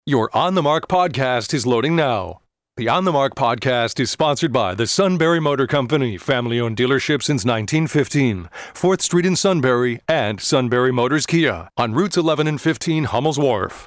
Your On the Mark podcast is loading now. The On the Mark podcast is sponsored by the Sunbury Motor Company, family-owned dealership since 1915, 4th Street in Sunbury, and Sunbury Motors Kia on routes 11 and 15 Hummel's Wharf.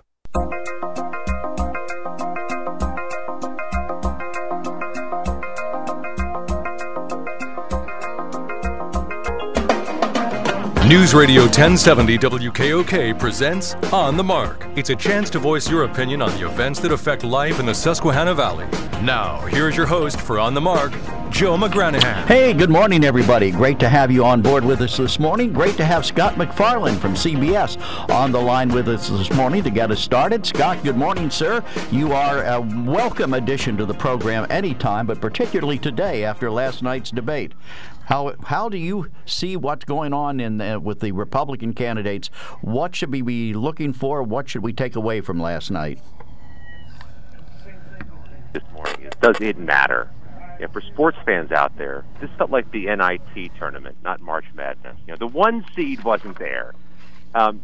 News Radio 1070 WKOK presents On the Mark. It's a chance to voice your opinion on the events that affect life in the Susquehanna Valley. Now, here's your host for On the Mark, Joe McGranahan. Hey, good morning, everybody. Great to have you on board with us this morning. Great to have Scott MacFarlane from CBS on the line with us this morning to get us started. Scott, good morning, sir. You are a welcome addition to the program anytime, but particularly today after last night's debate. How do you see what's going on with the Republican candidates? What should we be looking for? What should we take away from last night? This morning, does it matter? Yeah, for sports fans out there, this felt like the NIT tournament, not March Madness. You know, the one seed wasn't there. Was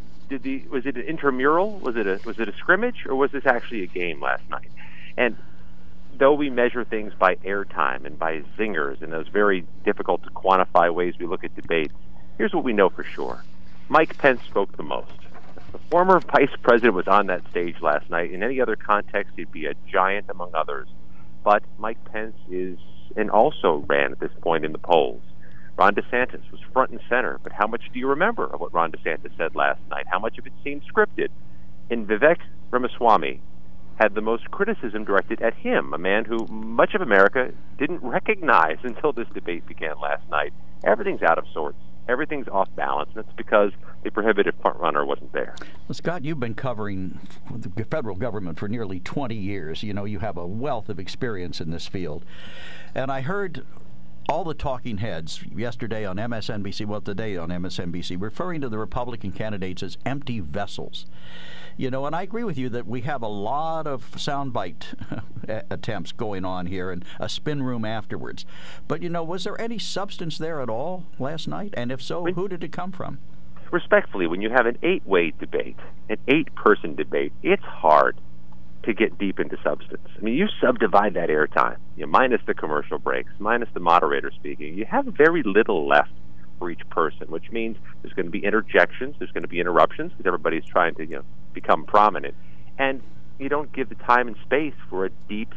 it an intramural? Was it a scrimmage, or was this actually a game last night? And though we measure things by airtime and by zingers and those very difficult to quantify ways we look at debates, here's what we know for sure. Mike Pence spoke the most. The former vice president was on that stage last night. In any other context, he'd be a giant among others. But Mike Pence is, and also ran at this point in the polls. Ron DeSantis was front and center, but how much do you remember of what Ron DeSantis said last night? How much of it seemed scripted? And Vivek Ramaswamy had the most criticism directed at him, a man who much of America didn't recognize until this debate began last night. Everything's out of sorts. Everything's off balance, and it's because the prohibitive frontrunner wasn't there. Well, Scott, you've been covering the federal government for nearly 20 years. You know, you have a wealth of experience in this field. And I heard all the talking heads yesterday on MSNBC, well, today on MSNBC, referring to the Republican candidates as empty vessels. You know, and I agree with you that we have a lot of soundbite attempts going on here and a spin room afterwards. But, you know, was there any substance there at all last night? And if so, who did it come from? Respectfully, when you have an 8-way debate, an 8-person debate, it's hard to get deep into substance. I mean, you subdivide that airtime, minus the commercial breaks, minus the moderator speaking, you have very little left for each person, which means there's going to be interjections, there's going to be interruptions, because everybody's trying to, become prominent. And you don't give the time and space for a deep,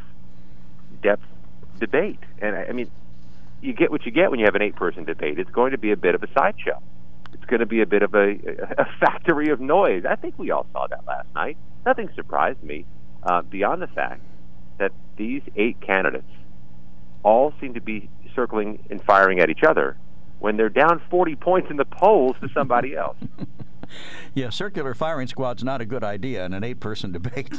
depth debate. And, I mean, you get what you get when you have an 8-person debate. It's going to be a bit of a sideshow. It's going to be a bit of a factory of noise. I think we all saw that last night. Nothing surprised me beyond the fact that these 8 candidates all seem to be circling and firing at each other when they're down 40 points in the polls to somebody else. Yeah, circular firing squad's not a good idea in an 8-person debate.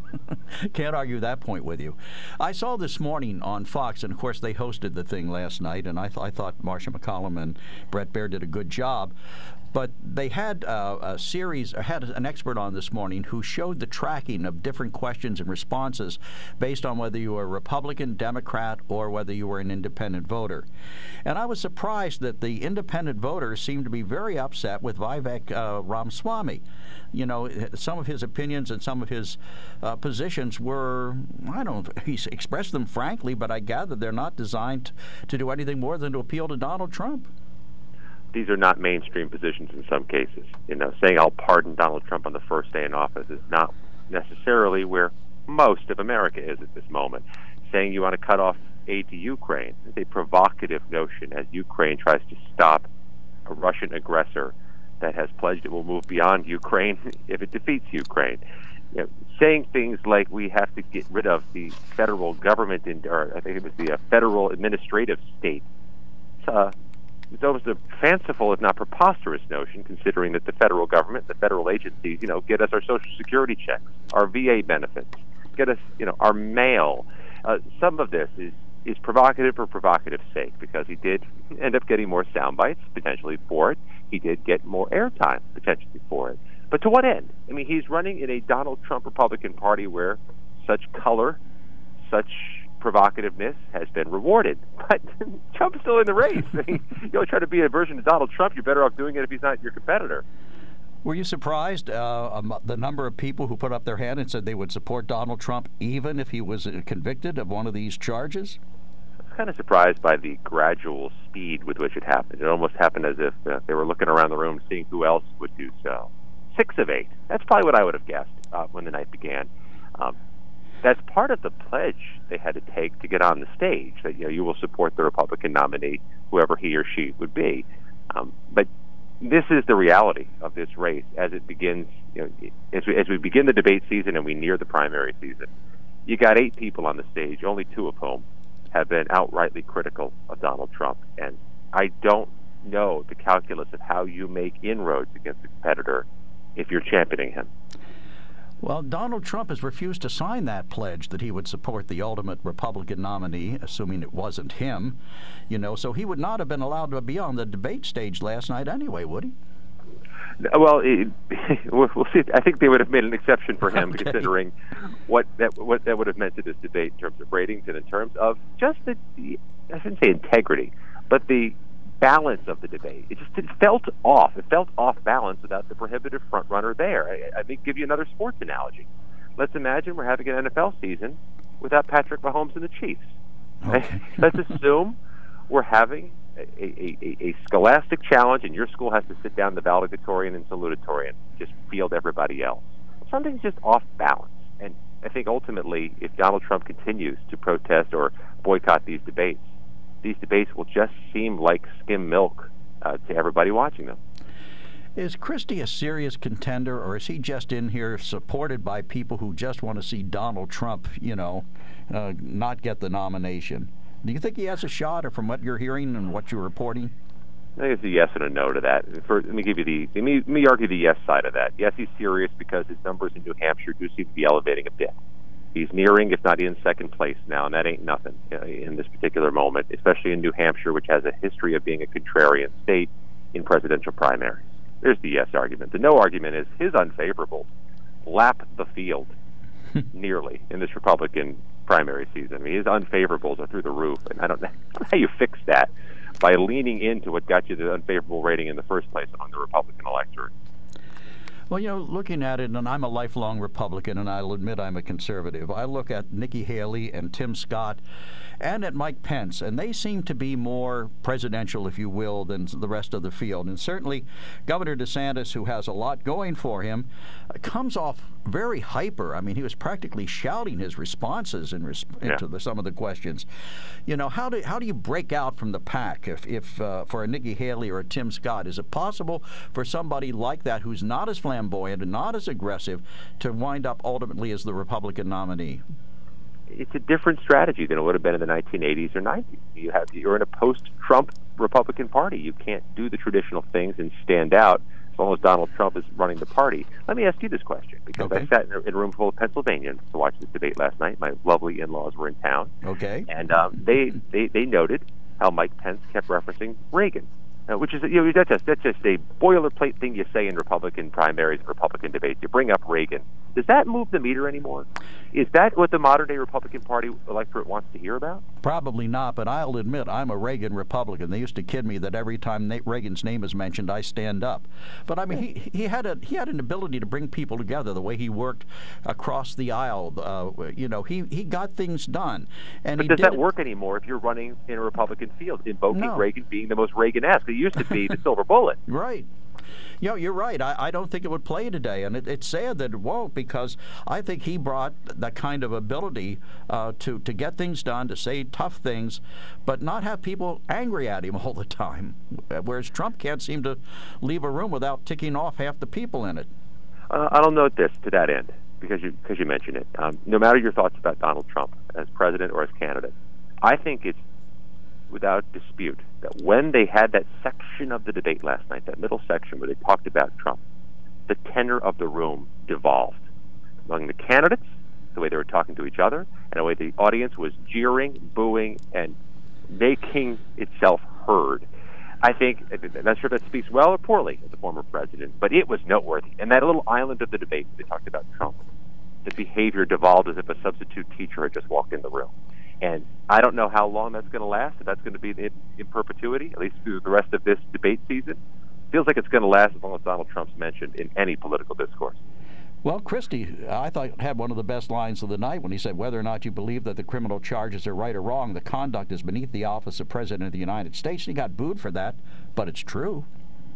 Can't argue that point with you. I saw this morning on Fox, and of course they hosted the thing last night, and I thought Marsha McCollum and Brett Baer did a good job. But they had had an expert on this morning who showed the tracking of different questions and responses based on whether you were a Republican, Democrat, or whether you were an independent voter. And I was surprised that the independent voters seemed to be very upset with Vivek Ramaswamy. You know, some of his opinions and some of his positions were, he expressed them frankly, but I gather they're not designed to do anything more than to appeal to Donald Trump. These are not mainstream positions in some cases. Saying I'll pardon Donald Trump on the first day in office is not necessarily where most of America is at this moment. Saying you want to cut off aid to Ukraine is a provocative notion as Ukraine tries to stop a Russian aggressor that has pledged it will move beyond Ukraine if it defeats Ukraine. Saying things like we have to get rid of the federal government, or I think it was the federal administrative state. It's almost a fanciful, if not preposterous, notion, considering that the federal government, the federal agencies, get us our Social Security checks, our VA benefits, get us, our mail. Some of this is provocative for provocative's sake, because he did end up getting more sound bites, potentially, for it. He did get more airtime, potentially, for it. But to what end? I mean, he's running in a Donald Trump Republican Party where such color, such provocativeness has been rewarded. But Trump's still in the race. I mean, try to be a version of Donald Trump, you're better off doing it if he's not your competitor. Were you surprised the number of people who put up their hand and said they would support Donald Trump even if he was convicted of one of these charges? I was kind of surprised by the gradual speed with which it happened. It almost happened as if they were looking around the room seeing who else would do so. 6 of 8. That's probably what I would have guessed when the night began. That's part of the pledge they had to take to get on the stage, that you will support the Republican nominee, whoever he or she would be. But this is the reality of this race as it begins. As we begin the debate season and we near the primary season, you got 8 people on the stage, only 2 of whom have been outrightly critical of Donald Trump. And I don't know the calculus of how you make inroads against a competitor if you're championing him. Well, Donald Trump has refused to sign that pledge that he would support the ultimate Republican nominee, assuming it wasn't him. So he would not have been allowed to be on the debate stage last night anyway, would he? Well, we'll see. I think they would have made an exception for him, Okay. considering what that would have meant to this debate in terms of ratings and in terms of just the I shouldn't say integrity, but the balance of the debate. It felt off. It felt off balance without the prohibitive front runner there. I think give you another sports analogy. Let's imagine we're having an NFL season without Patrick Mahomes and the Chiefs. Okay. Let's assume we're having a scholastic challenge, and your school has to sit down the valedictorian and salutatorian, just field everybody else. Something's just off balance. And I think ultimately, if Donald Trump continues to protest or boycott these debates will just seem like skim milk to everybody watching them. Is Christie a serious contender, or is he just in here supported by people who just want to see Donald Trump, not get the nomination? Do you think he has a shot, or from what you're hearing and what you're reporting? I think it's a yes and a no to that. Let me argue the yes side of that. Yes, he's serious because his numbers in New Hampshire do seem to be elevating a bit. He's nearing, if not in, second place now, and that ain't nothing in this particular moment, especially in New Hampshire, which has a history of being a contrarian state in presidential primaries. There's the yes argument. The no argument is his unfavorables lap the field nearly in this Republican primary season. I mean, his unfavorables are through the roof, and I don't know how you fix that by leaning into what got you the unfavorable rating in the first place among the Republican electorate. Well, looking at it, and I'm a lifelong Republican, and I'll admit I'm a conservative. I look at Nikki Haley and Tim Scott and at Mike Pence, and they seem to be more presidential, if you will, than the rest of the field. And certainly Governor DeSantis, who has a lot going for him, comes off very hyper. I mean, he was practically shouting his responses into some of the questions. How do you break out from the pack if for a Nikki Haley or a Tim Scott? Is it possible for somebody like that who's not as flamboyant and not as aggressive to wind up ultimately as the Republican nominee? It's a different strategy than it would have been in the 1980s or 90s. You're in a post-Trump Republican Party. You can't do the traditional things and stand out as long as Donald Trump is running the party. Let me ask you this question, because Okay. I sat in a room full of Pennsylvanians to watch this debate last night. My lovely in-laws were in town. Okay. And they noted how Mike Pence kept referencing Reagan, which is that's just a boilerplate thing you say in Republican primaries and Republican debates. You bring up Reagan. Does that move the meter anymore? Is that what the modern-day Republican Party electorate wants to hear about? Probably not, but I'll admit I'm a Reagan Republican. They used to kid me that every time Reagan's name is mentioned, I stand up. But I mean, he had an ability to bring people together. The way he worked across the aisle, he got things done. And but does that work anymore if you're running in a Republican field, invoking Reagan being the most Reagan-esque? It used to be the silver bullet. Right. You're right. I don't think it would play today, and it's sad that it won't, because I think he brought that kind of ability to get things done, to say tough things, but not have people angry at him all the time, whereas Trump can't seem to leave a room without ticking off half the people in it. I'll note this to that end, because you mentioned it. No matter your thoughts about Donald Trump as president or as candidate, I think it's without dispute that when they had that section of the debate last night, that middle section where they talked about Trump, the tenor of the room devolved. Among the candidates, the way they were talking to each other, and the way the audience was jeering, booing, and making itself heard. I think, I'm not sure if that speaks well or poorly of the former president, but it was noteworthy. And that little island of the debate, they talked about Trump, the behavior devolved as if a substitute teacher had just walked in the room. And I don't know how long that's going to last, if that's going to be in perpetuity, at least through the rest of this debate season. feels like it's going to last as long as Donald Trump's mentioned in any political discourse. Well, Christie, I thought, had one of the best lines of the night when he said, whether or not you believe that the criminal charges are right or wrong, the conduct is beneath the office of President of the United States. And he got booed for that, but it's true.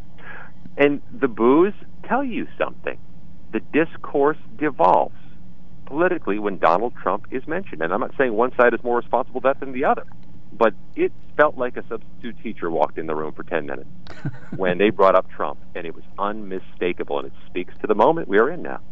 And the boos tell you something. The discourse devolves politically when Donald Trump is mentioned. And I'm not saying one side is more responsible for that than the other, but it felt like a substitute teacher walked in the room for 10 minutes when they brought up Trump, and it was unmistakable, and it speaks to the moment we are in now.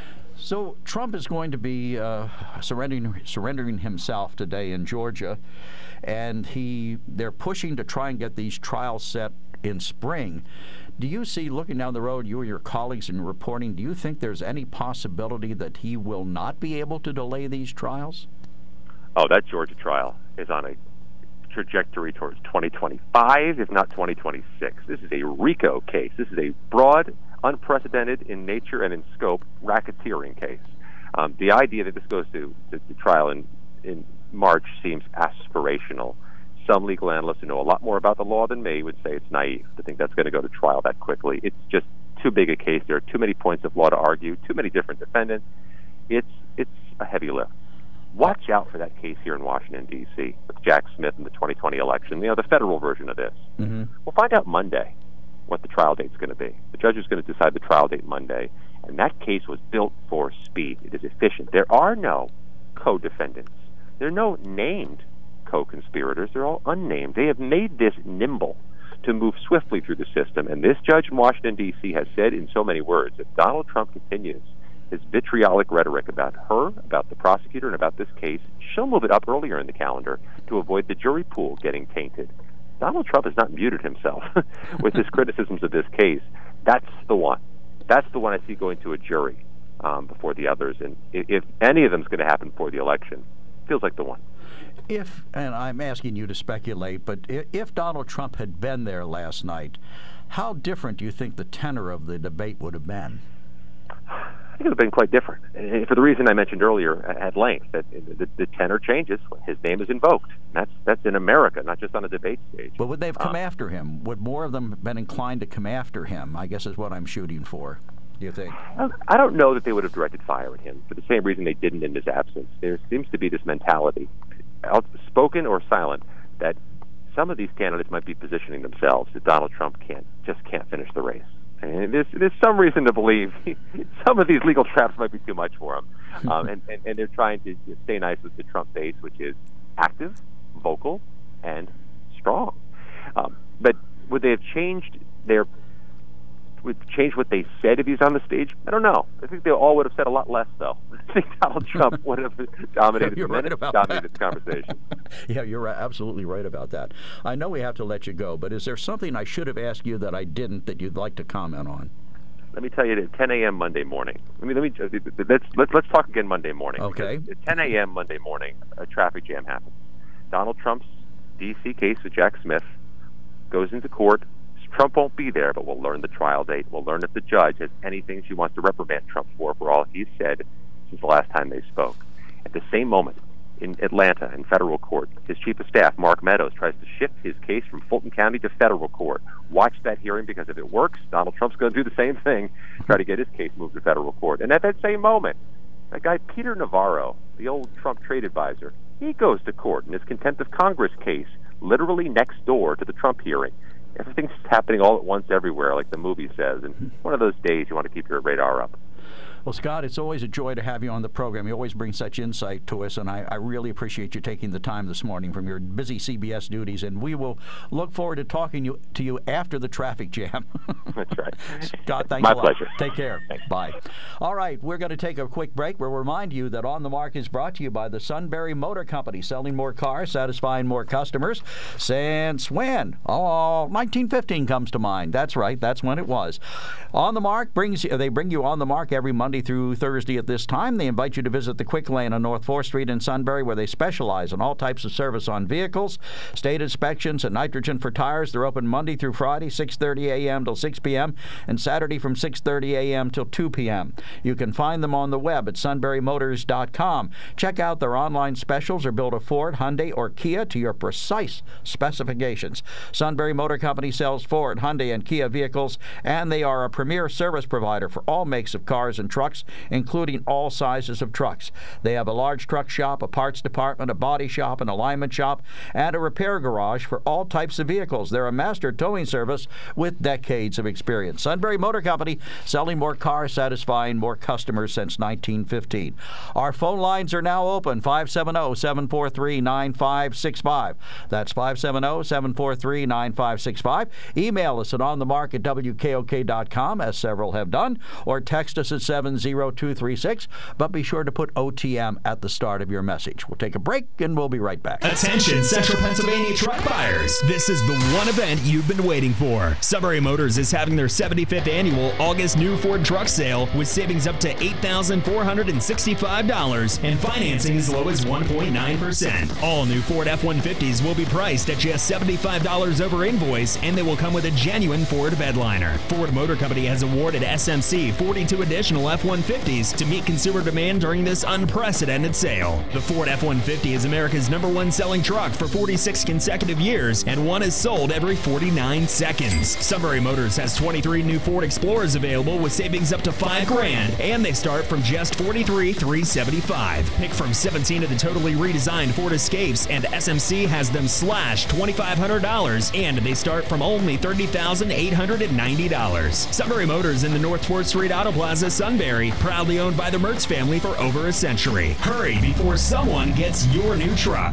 So Trump is going to be surrendering himself today in Georgia, and they're pushing to try and get these trials set in spring. Do you see, looking down the road, you or your colleagues in reporting, do you think there's any possibility that he will not be able to delay these trials? Oh, that Georgia trial is on a trajectory towards 2025, if not 2026. This is a RICO case. This is a broad, unprecedented in nature and in scope racketeering case. The idea that this goes to trial in March seems aspirational. Some legal analysts who know a lot more about the law than me would say it's naive to think that's going to go to trial that quickly. It's just too big a case. There are too many points of law to argue, too many different defendants. It's a heavy lift. Watch out for that case here in Washington, D.C. with Jack Smith in the 2020 election, the federal version of this. Mm-hmm. We'll find out Monday what the trial date's going to be. The judge is going to decide the trial date Monday, and that case was built for speed. It is efficient. There are no co-defendants. There are no named co-conspirators. They're all unnamed. They have made this nimble to move swiftly through the system, and this judge in Washington, D.C. has said in so many words that Donald Trump continues his vitriolic rhetoric about her, about the prosecutor, and about this case. She'll move it up earlier in the calendar to avoid the jury pool getting tainted. Donald Trump has not muted himself with his criticisms of this case. That's the one. That's the one I see going to a jury before the others. And if any of them is going to happen before the election, feels like the one. And I'm asking you to speculate, but if Donald Trump had been there last night, how different do you think the tenor of the debate would have been? I think it would have been quite different. And for the reason I mentioned earlier at length, that the tenor changes when his name is invoked. That's in America, not just on a debate stage. But would they have come after him? Would more of them have been inclined to come after him, I guess is what I'm shooting for, do you think? I don't know that they would have directed fire at him for the same reason they didn't in his absence. There seems to be this mentality, outspoken or silent, that some of these candidates might be positioning themselves that Donald Trump just can't finish the race. And there's some reason to believe some of these legal traps might be too much for him. And they're trying to stay nice with the Trump base, which is active, vocal, and strong. But would they have changed what they said if he's on the stage? I don't know. I think they all would have said a lot less, though. I think Donald Trump would have dominated the minute, dominated the conversation. Yeah, you're absolutely right about that. I know we have to let you go, but is there something I should have asked you that I didn't that you'd like to comment on? Let me tell you, at 10 a.m. Monday morning. Let's talk again Monday morning. Okay. At 10 a.m. Monday morning, a traffic jam happens. Donald Trump's D.C. case with Jack Smith goes into court. Trump won't be there, but we'll learn the trial date. We'll learn if the judge has anything she wants to reprimand Trump for all he's said since the last time they spoke. At the same moment, in Atlanta, in federal court, his chief of staff, Mark Meadows, tries to shift his case from Fulton County to federal court. Watch that hearing, because if it works, Donald Trump's going to do the same thing, try to get his case moved to federal court. And at that same moment, that guy Peter Navarro, the old Trump trade advisor, he goes to court in his contempt of Congress case, literally next door to the Trump hearing. Everything's happening all at once everywhere, like the movie says. And one of those days you want to keep your radar up. Well, Scott, it's always a joy to have you on the program. You always bring such insight to us, and I really appreciate you taking the time this morning from your busy CBS duties. And we will look forward to talking to you after the traffic jam. That's right. Scott, thanks a lot. My pleasure. Take care. Thanks. Bye. All right, we're going to take a quick break. We'll remind you that On the Mark is brought to you by the Sunbury Motor Company, selling more cars, satisfying more customers. Since when? 1915 comes to mind. That's right. That's when it was. On the Mark they bring you On the Mark every Monday Monday through Thursday at this time. They invite you to visit the Quick Lane on North 4th Street in Sunbury, where they specialize in all types of service on vehicles, state inspections, and nitrogen for tires. They're open Monday through Friday, 6:30 a.m. till 6 p.m., and Saturday from 6:30 a.m. till 2 p.m. You can find them on the web at sunburymotors.com. Check out their online specials or build a Ford, Hyundai, or Kia to your precise specifications. Sunbury Motor Company sells Ford, Hyundai, and Kia vehicles, and they are a premier service provider for all makes of cars and trucks, including all sizes of trucks. They have a large truck shop, a parts department, a body shop, an alignment shop, and a repair garage for all types of vehicles. They're a master towing service with decades of experience. Sunbury Motor Company, selling more cars, satisfying more customers since 1915. Our phone lines are now open, 570-743-9565. That's 570-743-9565. Email us at onthemark@wkok.com, as several have done, or text us at 70236, but be sure to put OTM at the start of your message. We'll take a break, and we'll be right back. Attention, Central Pennsylvania truck buyers. This is the one event you've been waiting for. Sunbury Motors is having their 75th annual August new Ford truck sale with savings up to $8,465 and financing as low as 1.9%. All new Ford F-150s will be priced at just $75 over invoice, and they will come with a genuine Ford bedliner. Ford Motor Company has awarded SMC 42 additional F-150s to meet consumer demand during this unprecedented sale. The Ford F-150 is America's #1 selling truck for 46 consecutive years, and one is sold every 49 seconds. Sunbury Motors has 23 new Ford Explorers available with savings up to $5,000, and they start from just $43,375. Pick from 17 of the totally redesigned Ford Escapes, and SMC has them slashed $2,500, and they start from only $30,890. Sunbury Motors in the North 4th Street Auto Plaza, Sunbury, proudly owned by the Mertz family for over a century. Hurry before someone gets your new truck.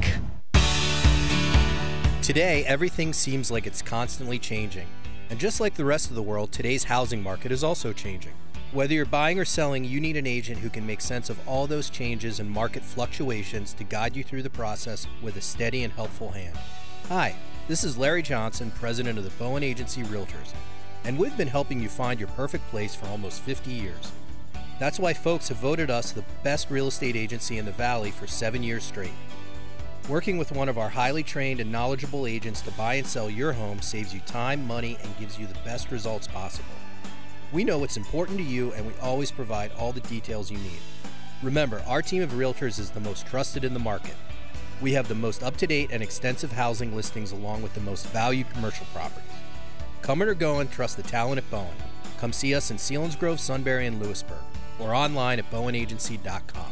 Today, everything seems like it's constantly changing. And just like the rest of the world, today's housing market is also changing. Whether you're buying or selling, you need an agent who can make sense of all those changes and market fluctuations to guide you through the process with a steady and helpful hand. Hi, this is Larry Johnson, president of the Bowen Agency Realtors, and we've been helping you find your perfect place for almost 50 years. That's why folks have voted us the best real estate agency in the Valley for 7 years straight. Working with one of our highly trained and knowledgeable agents to buy and sell your home saves you time, money, and gives you the best results possible. We know what's important to you, and we always provide all the details you need. Remember, our team of realtors is the most trusted in the market. We have the most up-to-date and extensive housing listings along with the most valued commercial properties. Coming or going, trust the talent at Bowen. Come see us in Selinsgrove, Sunbury, and Lewisburg, or online at bowenagency.com.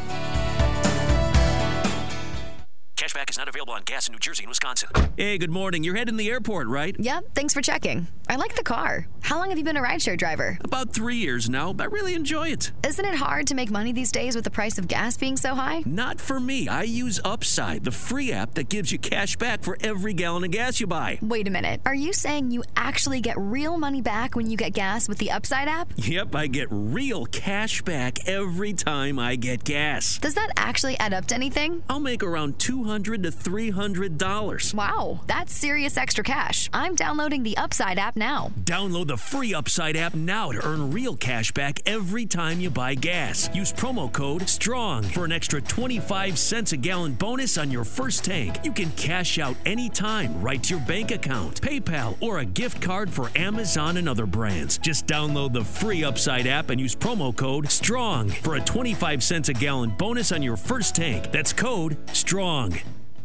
Cashback is not available on gas in New Jersey and Wisconsin. Hey, good morning. You're heading to the airport, right? Yep, thanks for checking. I like the car. How long have you been a rideshare driver? About 3 years now. I really enjoy it. Isn't it hard to make money these days with the price of gas being so high? Not for me. I use Upside, the free app that gives you cash back for every gallon of gas you buy. Wait a minute. Are you saying you actually get real money back when you get gas with the Upside app? Yep, I get real cash back every time I get gas. Does that actually add up to anything? I'll make around $200 to $300. Wow, that's serious extra cash. I'm downloading the Upside app now. Download the free Upside app now to earn real cash back every time you buy gas. Use promo code STRONG for an extra 25 cents a gallon bonus on your first tank. You can cash out anytime right to your bank account, PayPal, or a gift card for Amazon and other brands. Just download the free Upside app and use promo code STRONG for a 25 cents a gallon bonus on your first tank. That's code STRONG.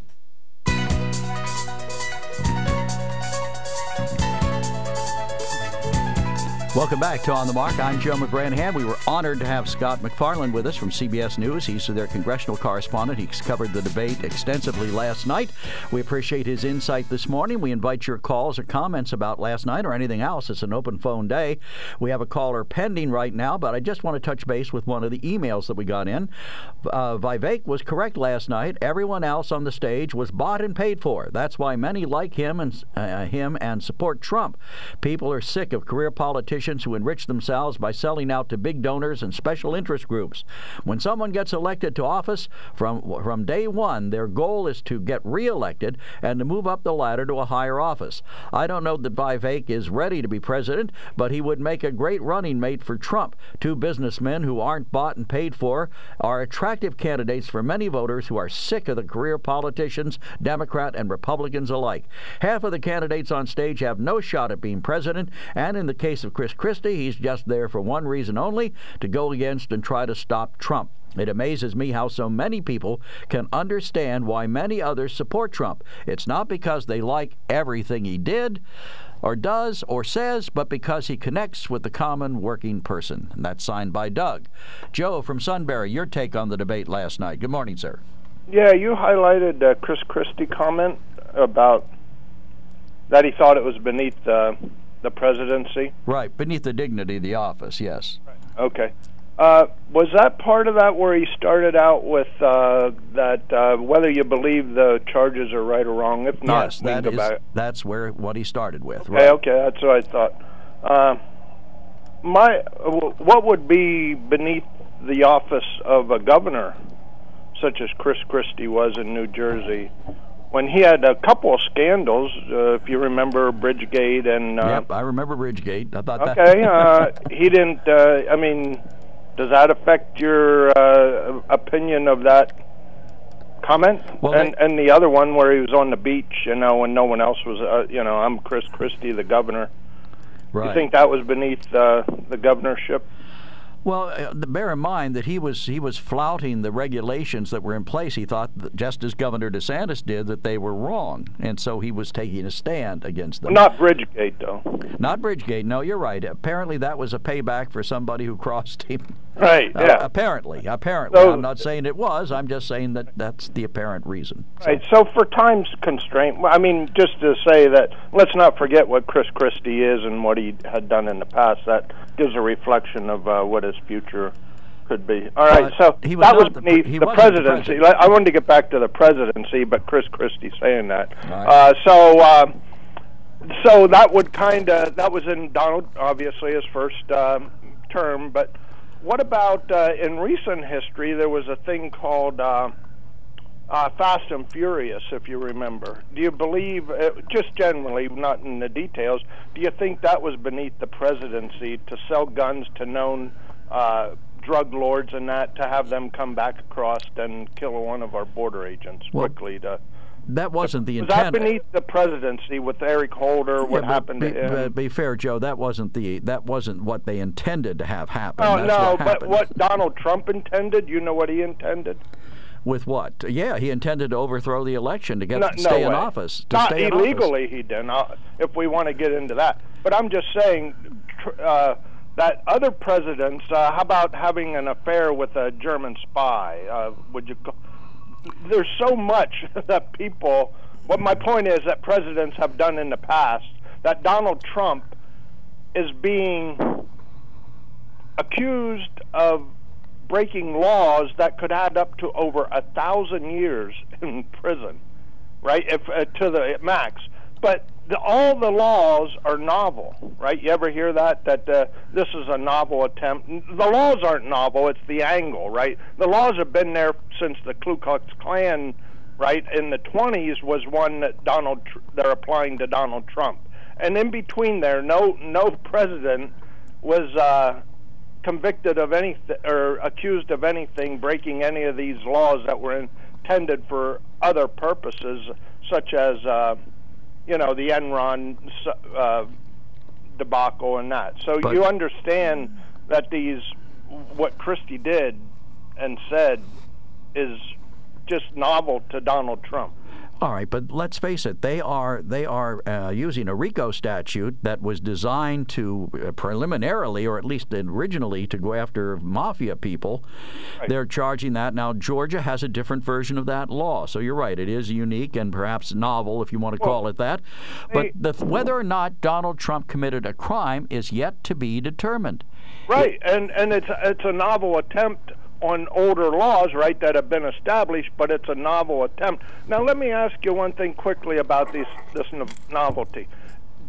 Welcome back to On the Mark. I'm Joe McGranahan. We were honored to have Scott McFarland with us from CBS News. He's their congressional correspondent. He's covered the debate extensively last night. We appreciate his insight this morning. We invite your calls or comments about last night or anything else. It's an open phone day. We have a caller pending right now, but I just want to touch base with one of the emails that we got in. Vivek was correct last night. Everyone else on the stage was bought and paid for. That's why many like him and support Trump. People are sick of career politicians politicians who enrich themselves by selling out to big donors and special interest groups. When someone gets elected to office, from day one, their goal is to get reelected and to move up the ladder to a higher office. I don't know that Vivek is ready to be president, but he would make a great running mate for Trump. Two businessmen who aren't bought and paid for are attractive candidates for many voters who are sick of the career politicians, Democrat and Republicans alike. Half of the candidates on stage have no shot at being president, and in the case of Chris Christie, he's just there for one reason only, to go against and try to stop Trump. It amazes me how so many people can understand why many others support Trump. It's not because they like everything he did or does or says, but because he connects with the common working person. And that's signed by Doug. Joe from Sunbury, your take on the debate last night. Good morning, sir. Yeah, you highlighted Chris Christie comment about that he thought it was beneath the presidency. Right, beneath the dignity of the office, yes. Okay. Was that part of that where he started out with that whether you believe the charges are right or wrong? If not, yes, that's what he started with. Okay, right. Okay, that's what I thought. What would be beneath the office of a governor, such as Chris Christie was in New Jersey, when he had a couple of scandals, if you remember Bridgegate and... Yep, I remember Bridgegate. I thought that... he didn't... I mean, does that affect your opinion of that comment? Well, and the other one where he was on the beach, when no one else was... I'm Chris Christie, the governor. Right. You think that was beneath the governorship? Well, bear in mind that he was flouting the regulations that were in place. He thought, that just as Governor DeSantis did, that they were wrong, and so he was taking a stand against them. Not Bridgegate, though. Not Bridgegate. No, you're right. Apparently, that was a payback for somebody who crossed him. Right. Yeah. Apparently. So, I'm not saying it was. I'm just saying that that's the apparent reason. Right. So for time's constraint, I mean, just to say that, let's not forget what Chris Christie is and what he had done in the past. That gives a reflection of what his future could be. All right, so that was beneath the presidency. I wanted to get back to the presidency, but Chris Christie saying that. Right. So that would that was in Donald, obviously, his first term. But what about in recent history? There was a thing called Fast and Furious, if you remember. Do you believe, just generally, not in the details, do you think that was beneath the presidency to sell guns to known drug lords and that, to have them come back across and kill one of our border agents quickly? That wasn't the intent. Was that beneath the presidency with Eric Holder? What happened to him? Be fair, Joe. That wasn't what they intended to have happen. But what Donald Trump intended? You know what he intended? With what? Yeah, he intended to overthrow the election to stay in office. Not illegally, he didn't. If we want to get into that, but I'm just saying that other presidents. How about having an affair with a German spy? Would you? There's so much that people. What my point is that presidents have done in the past. That Donald Trump is being accused of breaking laws that could add up to over 1,000 years in prison, right? If to the max. But all the laws are novel, right? You ever hear that this is a novel attempt? The laws aren't novel; it's the angle, right? The laws have been there since the Ku Klux Klan, right? In the 20s was one that they're applying to Donald Trump, and in between there, no president was convicted of anything or accused of anything breaking any of these laws that were intended for other purposes, such as the Enron debacle and that. So you understand that what Christie did and said is just novel to Donald Trump. All right, but let's face it, they are using a RICO statute that was designed to preliminarily, or at least originally, to go after mafia people. Right. They're charging that. Now, Georgia has a different version of that law. So you're right, it is unique and perhaps novel, if you want to call it that. But whether or not Donald Trump committed a crime is yet to be determined. Right, and it's a novel attempt on older laws, right, that have been established, but it's a novel attempt. Now, let me ask you one thing quickly about this novelty.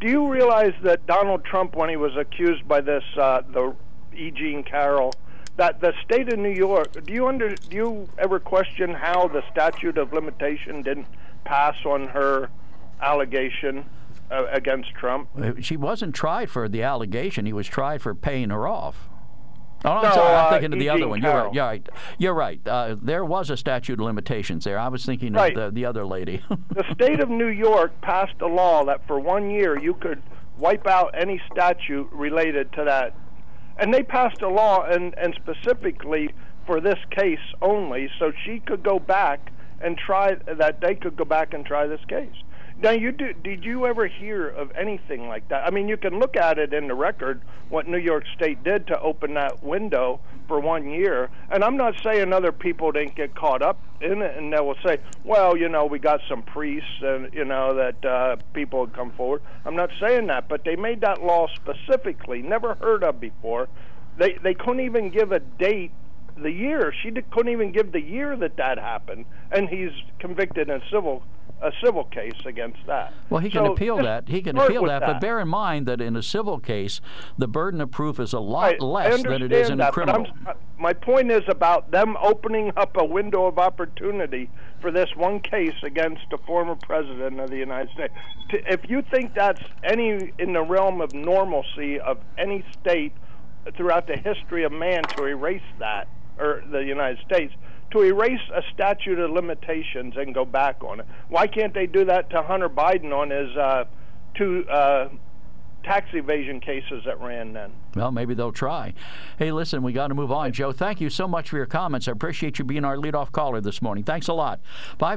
Do you realize that Donald Trump, when he was accused by this, the E. Jean Carroll, that the state of New York, do you ever question how the statute of limitation didn't pass on her allegation against Trump? She wasn't tried for the allegation. He was tried for paying her off. Oh, No, I'm sorry. I'm thinking of the E. other Jean one. Carroll. You're right. There was a statute of limitations there. I was thinking Right. of the other lady. The state of New York passed a law that for 1 year you could wipe out any statute related to that. And they passed a law and specifically for this case only, so she could go back and try that. They could go back and try this case. Now, did you ever hear of anything like that? I mean, you can look at it in the record, what New York State did to open that window for 1 year. And I'm not saying other people didn't get caught up in it, and they will say, well, we got some priests and, that people would come forward. I'm not saying that, but they made that law specifically, never heard of before. They couldn't even give a date, the year. She couldn't even give the year that happened, and he's convicted in a civil case against that. Well, he can appeal that. He can start appeal with that, but bear in mind that in a civil case, the burden of proof is a lot less than it is in a criminal. My point is about them opening up a window of opportunity for this one case against a former president of the United States. If you think that's any in the realm of normalcy of any state throughout the history of man to erase that, or the United States, to erase a statute of limitations and go back on it. Why can't they do that to Hunter Biden on his two tax evasion cases that ran then? Well, maybe they'll try. Hey, listen, we got to move on. Joe, thank you so much for your comments. I appreciate you being our leadoff caller this morning. Thanks a lot.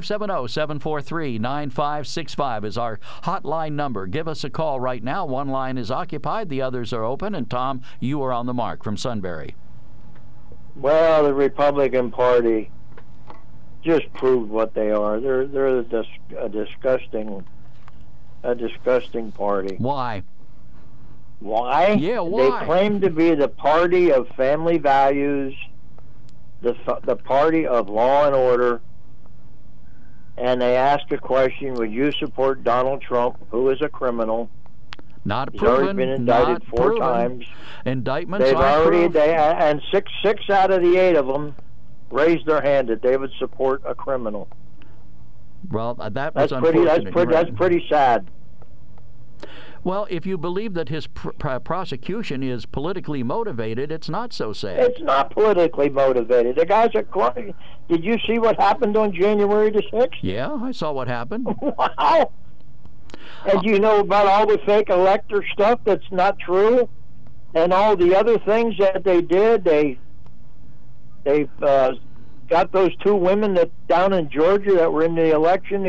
570-743-9565 is our hotline number. Give us a call right now. One line is occupied. The others are open. And, Tom, you are on the mark from Sunbury. Well, the Republican Party just proved what they are. They're a disgusting party. Why? Why? Yeah, why? They claim to be the party of family values, the party of law and order, and they ask a question: would you support Donald Trump, who is a criminal? Not He's proven. already been indicted not 4 proven. times. Indictments They've aren't already proved. and six out of the 8 of them raised their hand that they would support a criminal. Well, that was That's unfortunate. that's pretty sad. Well, if you believe that his prosecution is politically motivated, it's not so sad. It's not politically motivated. The guys are crying. Did you see what happened on January the 6th? Yeah, I saw what happened. Wow. And you know about all the fake elector stuff that's not true, and all the other things that they did. They got those 2 women that down in Georgia that were in the election.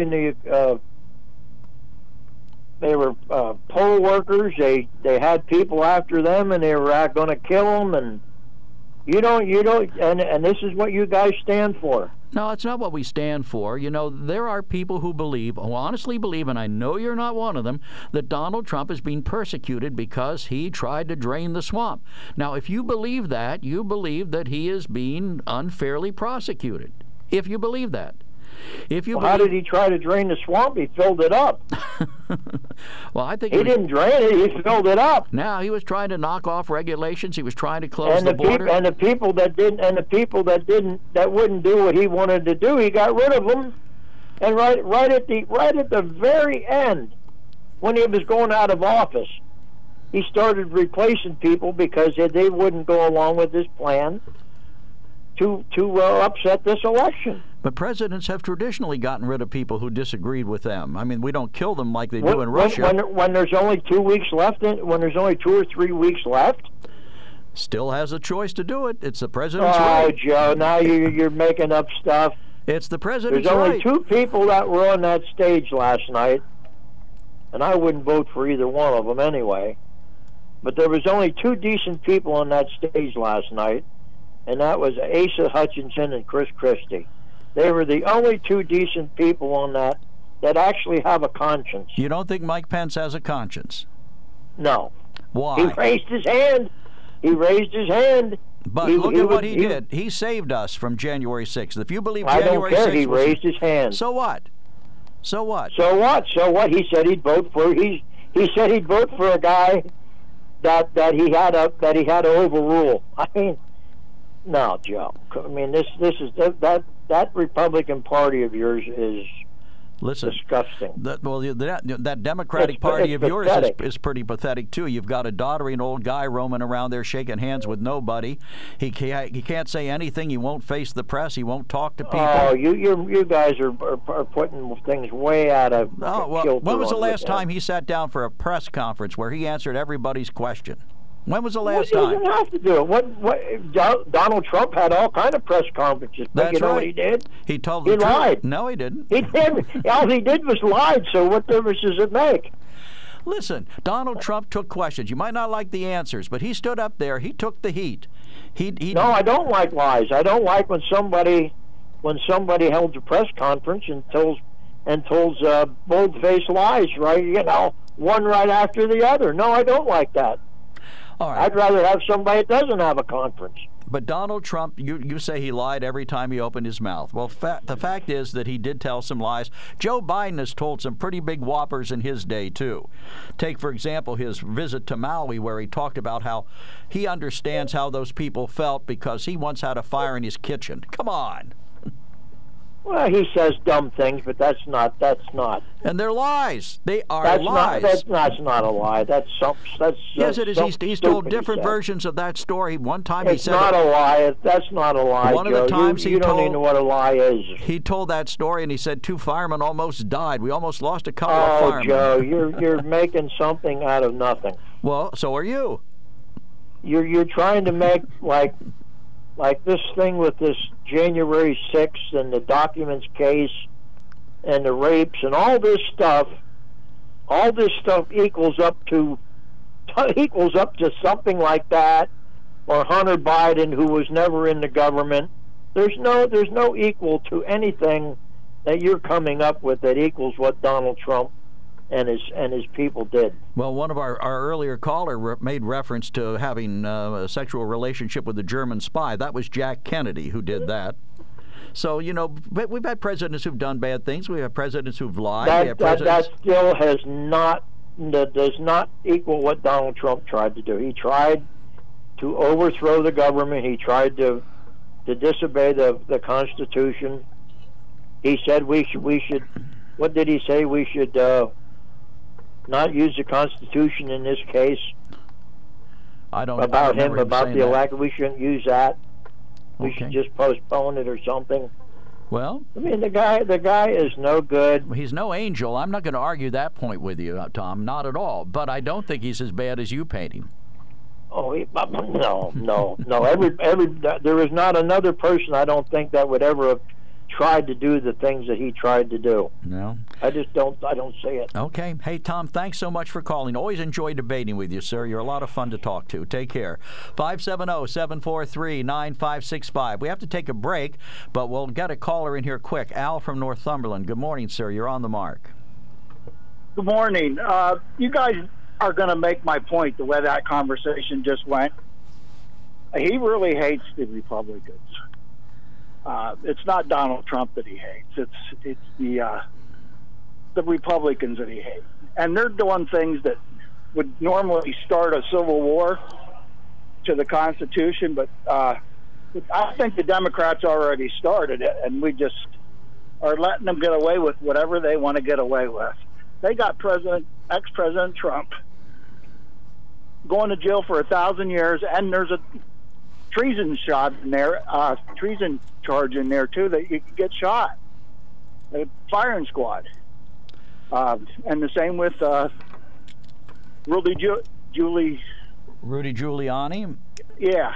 They were poll workers. They had people after them, and they were going to kill them. And you don't. And this is what you guys stand for. No, it's not what we stand for. There are people who honestly believe, and I know you're not one of them, that Donald Trump is being persecuted because he tried to drain the swamp. Now, if you believe that, you believe that he is being unfairly prosecuted. If you believe that. How did he try to drain the swamp? He filled it up. Well, I think he didn't drain it. He filled it up. Now he was trying to knock off regulations. He was trying to close the border. border. The people that wouldn't do what he wanted to do, he got rid of them. And right at the very end, when he was going out of office, he started replacing people because they wouldn't go along with his plan to upset this election. But presidents have traditionally gotten rid of people who disagreed with them. I mean, we don't kill them like they do in Russia. When there's only 2 weeks left, when there's only 2 or 3 weeks left, still has a choice to do it. It's the president's right. Oh, Joe, now you're making up stuff. It's the president's right. right. There's only 2 people that were on that stage last night, and I wouldn't vote for either one of them anyway. But there was only 2 decent people on that stage last night, and that was Asa Hutchinson and Chris Christie. They were the only 2 decent people on that actually have a conscience. You don't think Mike Pence has a conscience? No. Why? He raised his hand. But look at what he did. He saved us from January 6th. If you believe January 6th... I don't care. He raised his hand. So what? So what? He said he'd vote for... He He said he'd vote for a guy that he had to overrule. I mean, no, Joe. I mean, this is that Republican Party of yours is disgusting. That Democratic Party of yours is pretty pathetic too. You've got a doddering old guy roaming around there shaking hands with nobody. He can't say anything. He won't face the press. He won't talk to people. Oh, you guys are putting things way out of kilter. When was the last time he sat down for a press conference where he answered everybody's question? When was the last time? He didn't have to do it. What Donald Trump had all kind of press conferences. But you know what he did? He told the truth. Lied. No, he didn't. He did. All he did was lied. So what difference does it make? Listen, Donald Trump took questions. You might not like the answers, but he stood up there. He took the heat. No, I don't like lies. I don't like when somebody holds a press conference and tells bold-faced lies, right? You know, one right after the other. No, I don't like that. All right. I'd rather have somebody that doesn't have a conference. But Donald Trump, you say he lied every time he opened his mouth. Well, the fact is that he did tell some lies. Joe Biden has told some pretty big whoppers in his day, too. Take, for example, his visit to Maui, where he talked about how he understands how those people felt because he once had a fire in his kitchen. Come on. Well, he says dumb things, but that's not. And they're lies. They are lies. That's not a lie. Yes, it is. He's told different versions of that story. One time he said it's not a lie. That's not a lie. One of the times you don't even know what a lie is. He told that story, and he said 2 firemen almost died. We almost lost a couple of firemen. Oh, Joe, you're making something out of nothing. Well, so are you. You're trying to make like this thing with this January 6th and the documents case and the rapes and all this stuff equals up to something like that, or Hunter Biden, who was never in the government. There's no equal to anything that you're coming up with that equals what Donald Trump and his people did. Well, one of our earlier caller made reference to having a sexual relationship with a German spy. That was Jack Kennedy who did that. So, you know, we've had presidents who've done bad things. We have presidents who've lied. That still does not equal what Donald Trump tried to do. He tried to overthrow the government. He tried to disobey the Constitution. He said we should. What did he say? We should not use the Constitution in this case. About the election. We shouldn't use that. We should just postpone it or something. Well, I mean, the guy is no good. He's no angel. I'm not going to argue that point with you, Tom. Not at all. But I don't think he's as bad as you paint him. Oh, no. There is not another person, I don't think, that would ever have tried to do the things that he tried to do. No. I don't see it. Okay. Hey, Tom, thanks so much for calling. Always enjoy debating with you, sir. You're a lot of fun to talk to. Take care. 570-743-9565. We have to take a break, but we'll get a caller in here quick. Al from Northumberland. Good morning, sir. You're on the mark. Good morning. You guys are going to make my point the way that conversation just went. He really hates the Republicans. It's not Donald Trump that he hates. It's the Republicans that he hates. And they're doing things that would normally start a civil war to the Constitution, but I think the Democrats already started it, and we just are letting them get away with whatever they want to get away with. They got ex-President Trump going to jail for 1,000 years, and there's a treason charge in there too, that you can get shot. A firing squad, and the same with Rudy Giuliani. Yeah.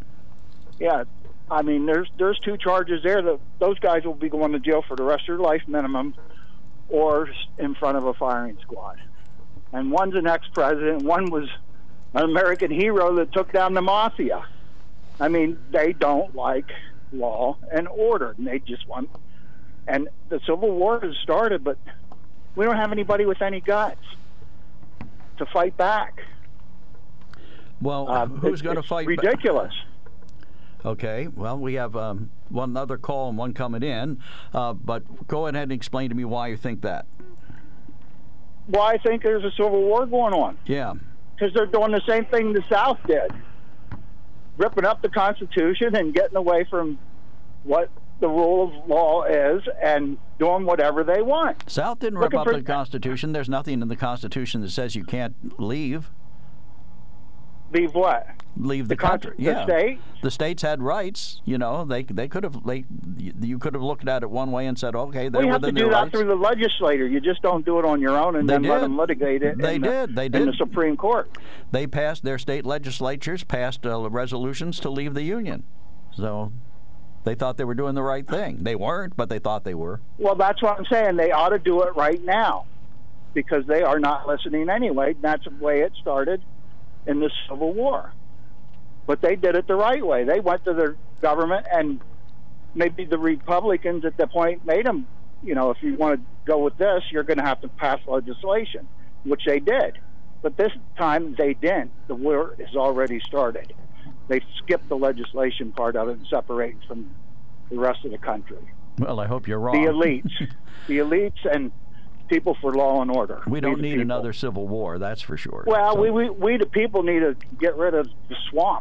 I mean, there's 2 charges there that those guys will be going to jail for the rest of their life minimum, or in front of a firing squad. And one's an ex-president, one was an American hero that took down the mafia. I mean, they don't like law and order, and they just want. And the Civil War has started, but we don't have anybody with any guts to fight back. Well, who's going to fight? Ridiculous. Okay. Well, we have one other call and one coming in, but go ahead and explain to me why you think that. Well, I think the Democrats already started it, and we just are letting them get away with whatever they want to get away with. They got ex-President Trump going to jail for 1,000 years, and there's a treason charge in there. A firing squad. And the same with Rudy Giuliani. Yeah. I mean, there's 2 charges there that those guys will be going to jail for the rest of their life minimum, or in front of a firing squad. And one's an ex-president, one was an American hero that took down the mafia. I mean, they don't like law and order, and they just want. And the Civil War has started, but we don't have anybody with any guts to fight back. Well, who's going to fight? Well, why I think there's a civil war going on. Yeah. Because they're doing the same thing the South did, ripping up the Constitution and getting away from what the rule of law is and doing whatever they want. South didn't rip up the Constitution. There's nothing in the Constitution that says you can't leave. Leave what? Leave the country. The state? The states had rights. You know, they could have. You could have looked at it one way and said, okay, they're within their rights. You have to do that through the legislature. You just don't do it on your own and then let them litigate it. They did. In the Supreme Court. They passed. Their state legislatures passed resolutions to leave the Union. So they thought they were doing the right thing. They weren't, but they thought they were. Well, that's what I'm saying. They ought to do it right now because they are not listening anyway. That's the way it started in the Civil War. But they did it the right way. They went to their government, and maybe the Republicans at that point made them, you know, if you want to go with this, you're going to have to pass legislation, which they did. But this time they didn't. The war has already started. They skipped the legislation part of it and separated from the rest of the country. Well, I hope you're wrong. The elites and people for law and order. We don't need another civil war, that's for sure. Well, so we the people need to get rid of the swamp.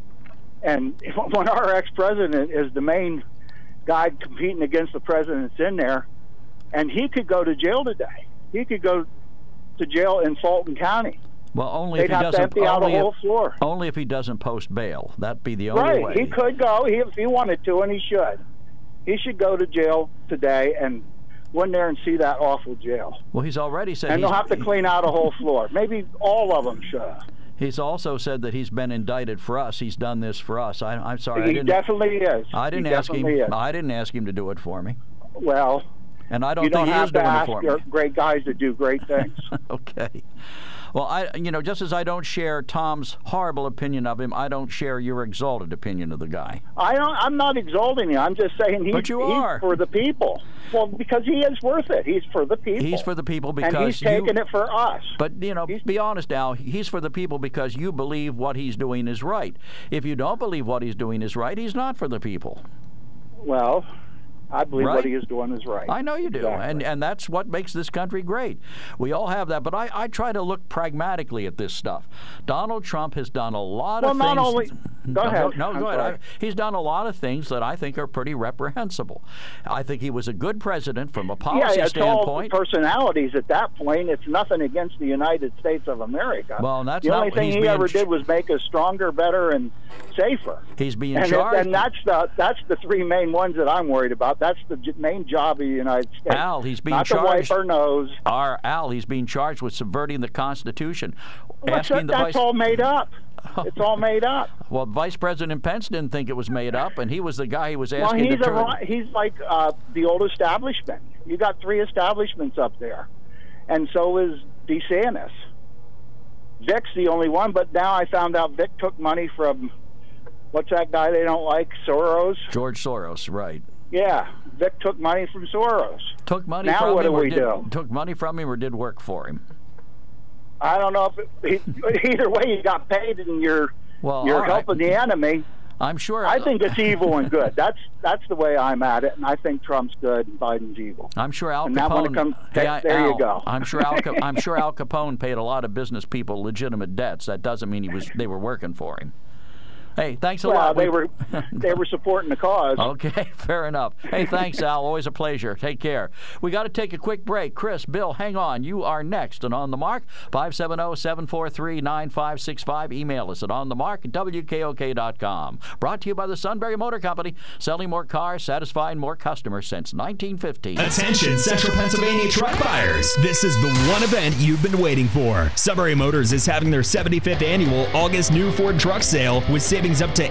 And when our ex-president is the main guy competing against the president that's in there, and he could go to jail today. He could go to jail in Fulton County. Well, only They'd if he have doesn't. To empty out the whole floor. Only if he doesn't post bail. That'd be the only way. Right. He could go if he wanted to, and he should. He should go to jail today and go in there and see that awful jail. Well, he's already said. And they'll have to clean out a whole floor. Maybe all of them should. He's also said that he's been indicted for us. He's done this for us. I'm sorry. He definitely is. I didn't ask him. I didn't ask him to do it for me. Well, and I don't think he is doing it for me. You don't have to ask great guys to do great things. Okay. Well, just as I don't share Tom's horrible opinion of him, I don't share your exalted opinion of the guy. I'm not exalting you. I'm just saying he's for the people. Well, because he is worth it. He's for the people. He's for the people because and he's taking it for us. But be honest, Al. He's for the people because you believe what he's doing is right. If you don't believe what he's doing is right, he's not for the people. Well, I believe what he is doing is right. I know you do, and that's what makes this country great. We all have that, but I try to look pragmatically at this stuff. Donald Trump has done a lot of things. Well, not only... Go ahead. No, go ahead. He's done a lot of things that I think are pretty reprehensible. I think he was a good president from a policy standpoint. It's all personalities at that point. It's nothing against the United States of America. Well, that's the only thing he ever did was make us stronger, better, and safer. He's being charged. And that's the three main ones that I'm worried about. That's the main job of the United States. Al, he's being not charged. To wipe our nose. Al, he's being charged with subverting the Constitution. That's all made up. It's all made up. Well, Vice President Pence didn't think it was made up, and he was the guy he was asking to turn. He's like the old establishment. You got three establishments up there, and so is DeSantis. Vic's the only one, but now I found out Vic took money from, what's that guy they don't like, Soros? George Soros, right. Yeah, Vic took money from Soros. Took money now from what him do we do? Took money from him or did work for him? I don't know if either way you got paid and you're helping the enemy. I'm sure. I think it's evil and good. That's the way I'm at it, and I think Trump's good and Biden's evil. I'm sure Al Capone. There you go. I'm sure Al Capone paid a lot of business people legitimate debts. That doesn't mean they were working for him. Hey, thanks a lot. They were supporting the cause. Okay, fair enough. Hey, thanks, Al. Always a pleasure. Take care. We got to take a quick break. Chris, Bill, hang on. You are next and On the Mark, 570-743-9565. Email us at onthemark@wkok.com. Brought to you by the Sunbury Motor Company, selling more cars, satisfying more customers since 1915. Attention, Central Pennsylvania truck buyers. This is the one event you've been waiting for. Sunbury Motors is having their 75th annual August new Ford truck sale with savings up to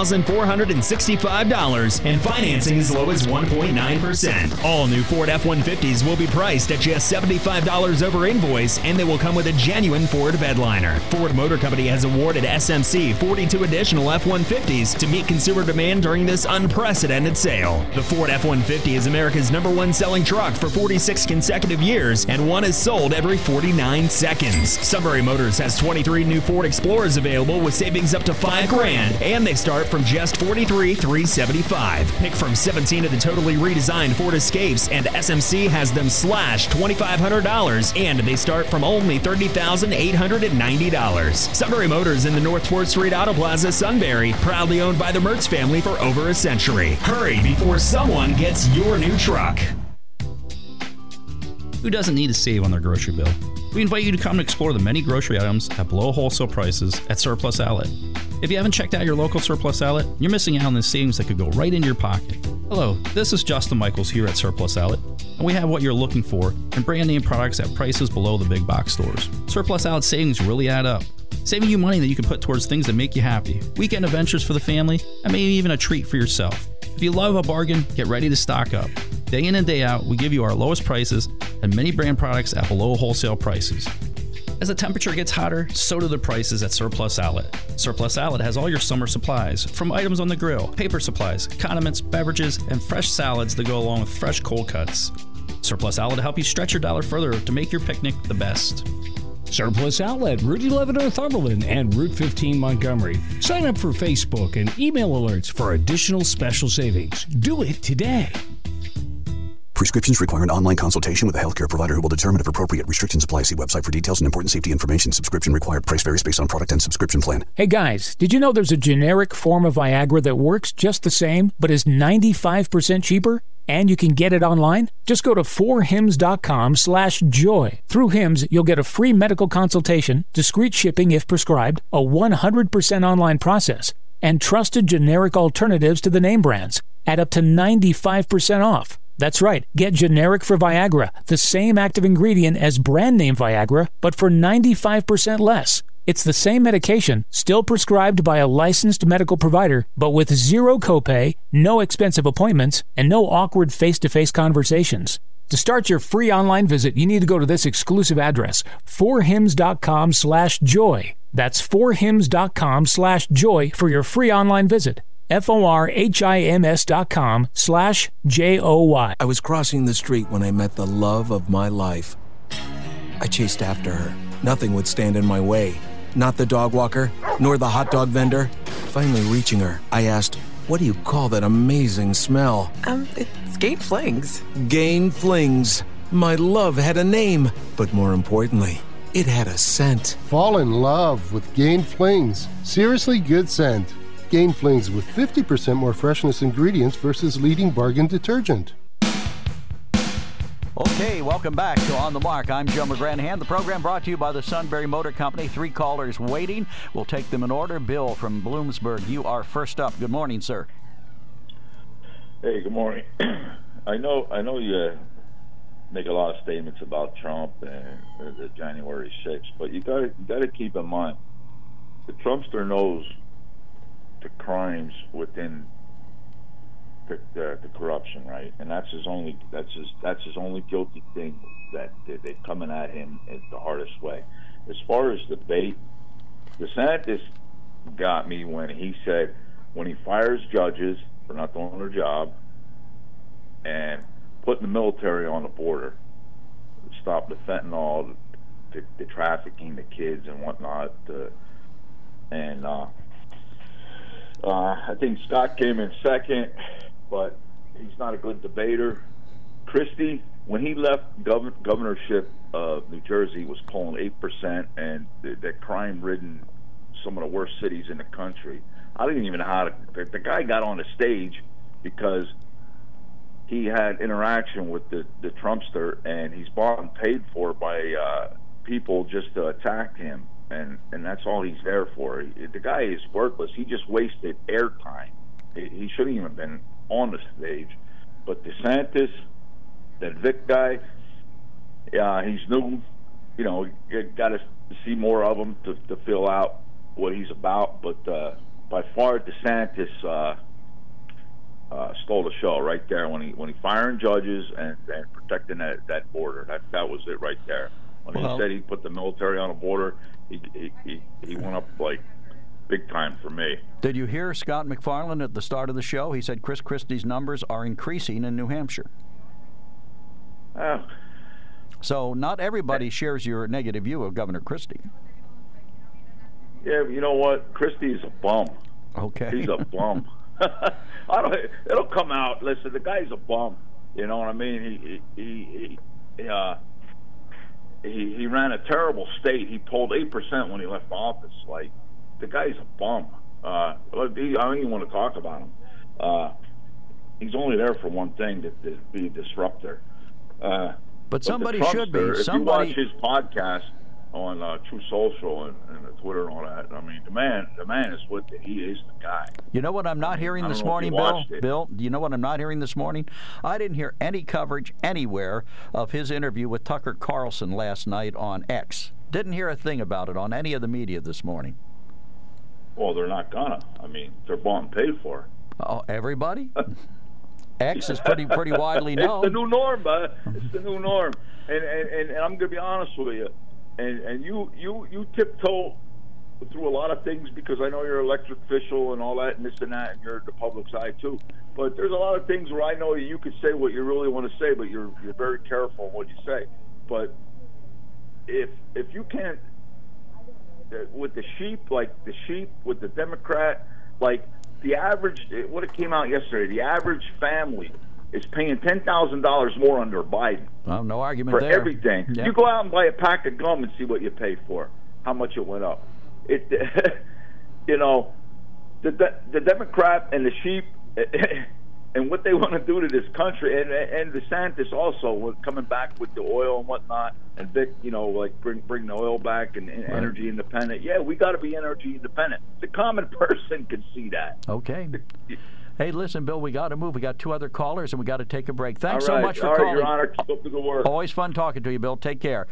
$8,465 and financing as low as 1.9%. All new Ford F-150s will be priced at just $75 over invoice, and they will come with a genuine Ford bedliner. Ford Motor Company has awarded SMC 42 additional F-150s to meet consumer demand during this unprecedented sale. The Ford F-150 is America's #1 selling truck for 46 consecutive years, and one is sold every 49 seconds. Sunbury Motors has 23 new Ford Explorers available with savings up to $5,000. brand, and they start from just $43,375. Pick from 17 of the totally redesigned Ford Escapes, and SMC has them slashed $2,500, and they start from only $30,890. Sunbury Motors in the North 4th Street Auto Plaza, Sunbury, proudly owned by the Mertz family for over a century. Hurry before someone gets your new truck. Who doesn't need to save on their grocery bill? We invite you to come and explore the many grocery items at below wholesale prices at Surplus Outlet. If you haven't checked out your local Surplus Outlet, you're missing out on the savings that could go right into your pocket. Hello, this is Justin Michaels here at Surplus Outlet, and we have what you're looking for in brand name products at prices below the big box stores. Surplus Outlet savings really add up, saving you money that you can put towards things that make you happy, weekend adventures for the family, and maybe even a treat for yourself. If you love a bargain, get ready to stock up. Day in and day out, we give you our lowest prices and many brand products at below wholesale prices. As the temperature gets hotter, so do the prices at Surplus Outlet. Surplus Outlet has all your summer supplies, from items on the grill, paper supplies, condiments, beverages, and fresh salads that go along with fresh cold cuts. Surplus Outlet to help you stretch your dollar further to make your picnic the best. Surplus Outlet, Route 11 Northumberland and Route 15 Montgomery. Sign up for Facebook and email alerts for additional special savings. Do it today. Prescriptions require an online consultation with a healthcare provider who will determine if appropriate. Restrictions apply. See website for details and important safety information. Subscription required. Price varies based on product and subscription plan. Hey guys, did you know there's a generic form of Viagra that works just the same, but is 95% cheaper? And you can get it online? Just go to 4hims.com/joy. Through Hims, you'll get a free medical consultation, discreet shipping if prescribed, a 100% online process, and trusted generic alternatives to the name brands at up to 95% off. That's right, get generic for Viagra, the same active ingredient as brand name Viagra, but for 95% less. It's the same medication, still prescribed by a licensed medical provider, but with zero copay, no expensive appointments, and no awkward face-to-face conversations. To start your free online visit, you need to go to this exclusive address, 4hims.com/joy. That's 4hims.com/joy for your free online visit. FORHIMS.com/JOY. I was crossing the street when I met the love of my life. I chased after her. Nothing would stand in my way. Not the dog walker, nor the hot dog vendor. Finally reaching her, I asked, "What do you call that amazing smell?" It's Gain Flings. Gain Flings. My love had a name, but more importantly, it had a scent. Fall in love with Gain Flings. Seriously good scent. Gain Flings with 50% more freshness ingredients versus leading bargain detergent. Okay, welcome back to On the Mark. I'm Joe McGranahan. The program brought to you by the Sunbury Motor Company. 3 callers waiting. We'll take them in order. Bill from Bloomsburg, you are first up. Good morning, sir. Hey, good morning. I know you make a lot of statements about Trump and the January 6th, but you got to keep in mind the Trumpster knows the crimes within the corruption, right? And that's his only guilty thing that they're coming at him in the hardest way. As far as debate, DeSantis got me when he said when he fires judges for not doing their job and putting the military on the border, stop the fentanyl, the trafficking, the kids and whatnot, I think Scott came in second, but he's not a good debater. Christie, when he left governorship of New Jersey, was polling 8%, and they're crime-ridden, some of the worst cities in the country. I didn't even know how to. The guy got on the stage because he had interaction with the Trumpster, and he's bought and paid for by people just to attack him. And that's all he's there for. The guy is worthless. He just wasted airtime. He shouldn't even have been on the stage. But DeSantis, that Vic guy, he's new. You know, you got to see more of him to fill out what he's about. But by far, DeSantis stole the show right there when he firing judges and protecting that border. That was it right there. When he said he put the military on the border, he went up like big time for me. Did you hear Scott McFarland at the start of the show? He said Chris Christie's numbers are increasing in New Hampshire. Oh. So not everybody shares your negative view of Governor Christie. Yeah, you know what? Christie is a bum. Okay. He's a bum. It'll come out. Listen, the guy's a bum. You know what I mean? He ran a terrible state. He polled 8% when he left office. Like, the guy's a bum. I don't even want to talk about him. He's only there for one thing, to be a disruptor. But somebody should be. If you watch his podcast on True Social and Twitter and all that, I mean, the man is what he is, the guy. You know what I'm not hearing this morning, Bill? Bill, you know what I'm not hearing this morning? I didn't hear any coverage anywhere of his interview with Tucker Carlson last night on X. Didn't hear a thing about it on any of the media this morning. Well, they're not gonna. I mean, they're bought and paid for. Oh, everybody? X is pretty widely known. It's the new norm, bud. It's the new norm. And I'm gonna be honest with you. And you tiptoe through a lot of things because I know you're an elected official and all that and this and that, and you're the public side too. But there's a lot of things where I know you could say what you really want to say, but you're very careful what you say. But if you can't, with the sheep with the Democrat, like the average, what it came out yesterday, the average family is paying $10,000 more under Biden. Well, no argument for there. Everything. Yep. You go out and buy a pack of gum and see what you paid for, how much it went up. You know, the Democrat and the sheep and what they want to do to this country, and DeSantis also coming back with the oil and whatnot, and Vic, you know, like bring the oil back and right. Energy independent. Yeah, we got to be energy independent. The common person can see that. Okay. Hey, listen, Bill, we got to move. We got two other callers, and we got to take a break. Thanks so much for calling. Your Honor. Keep up the good work. Always fun talking to you, Bill. Take care.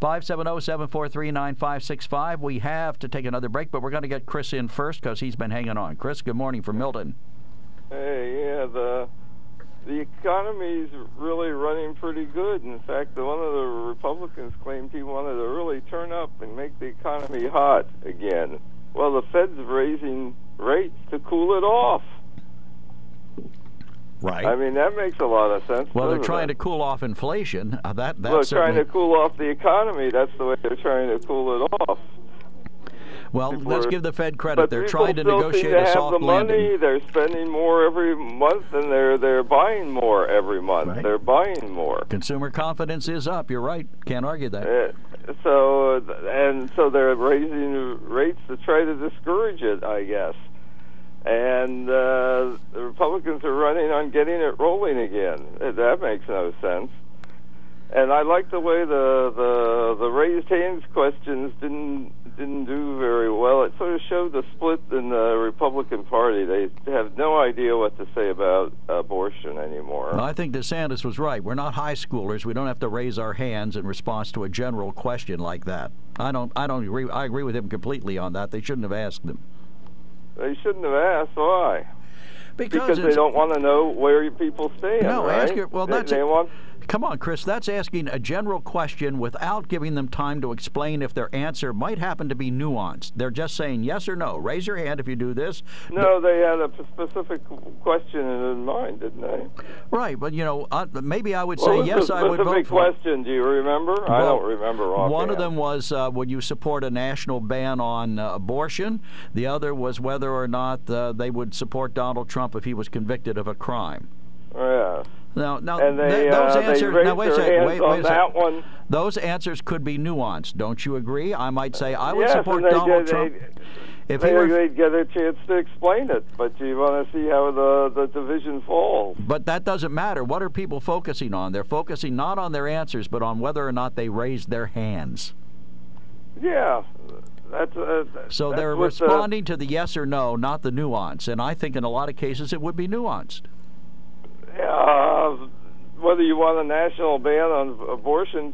570-743-9565. We have to take another break, but we're going to get Chris in first because he's been hanging on. Chris, good morning from Milton. Hey, yeah, the economy's really running pretty good. In fact, one of the Republicans claimed he wanted to really turn up and make the economy hot again. Well, the Fed's raising rates to cool it off. Right. I mean, that makes a lot of sense. Well, they're trying to cool off inflation. That's trying to cool off the economy. That's the way they're trying to cool it off. Well, let's give the Fed credit. They're trying to negotiate a soft landing. They're spending more every month, and they're buying more every month. Right. They're buying more. Consumer confidence is up. You're right. Can't argue that. So they're raising rates to try to discourage it, I guess. And the Republicans are running on getting it rolling again. That makes no sense. And I like the way the raised hands questions didn't do very well. It sort of showed the split in the Republican Party. They have no idea what to say about abortion anymore. Well, I think DeSantis was right. We're not high schoolers. We don't have to raise our hands in response to a general question like that. I don't agree. I agree with him completely on that. They shouldn't have asked him. They shouldn't have asked. Why? Because they don't want to know where people stand. No, right? ask your, well, that's they want. Come on, Chris. That's asking a general question without giving them time to explain if their answer might happen to be nuanced. They're just saying yes or no. Raise your hand if you do this. No, they had a specific question in mind, didn't they? Right, but maybe I would say yes. I would vote for. Specific question. Do you remember? Well, I don't remember offhand. One of them was would you support a national ban on abortion? The other was whether or not they would support Donald Trump if he was convicted of a crime. Yeah. Now, and those answers. Now, wait a second. Those answers could be nuanced. Don't you agree? I might say I would support Donald Trump. They'd get a chance to explain it, but you want to see how the division falls. But that doesn't matter. What are people focusing on? They're focusing not on their answers, but on whether or not they raised their hands. Yeah. So they're responding to the yes or no, not the nuance. And I think in a lot of cases it would be nuanced. Whether you want a national ban on abortion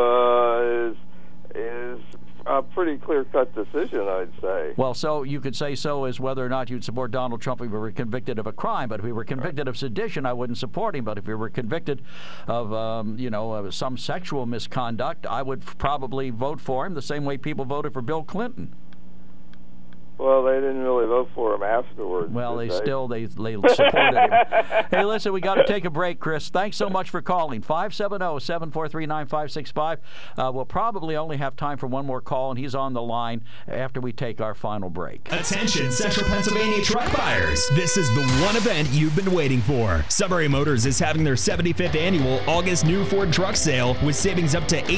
is a pretty clear-cut decision, I'd say. Well, so you could say so as whether or not you'd support Donald Trump if he were convicted of a crime. But if he were convicted of sedition, I wouldn't support him. But if he were convicted of, some sexual misconduct, I would probably vote for him the same way people voted for Bill Clinton. Well, they didn't really vote for him afterwards. Well, they supported him. him. Hey, listen, we got to take a break, Chris. Thanks so much for calling. 570-743-9565. We'll probably only have time for one more call, and he's on the line after we take our final break. Attention, Central Pennsylvania truck buyers. This is the one event you've been waiting for. Sunbury Motors is having their 75th annual August new Ford truck sale with savings up to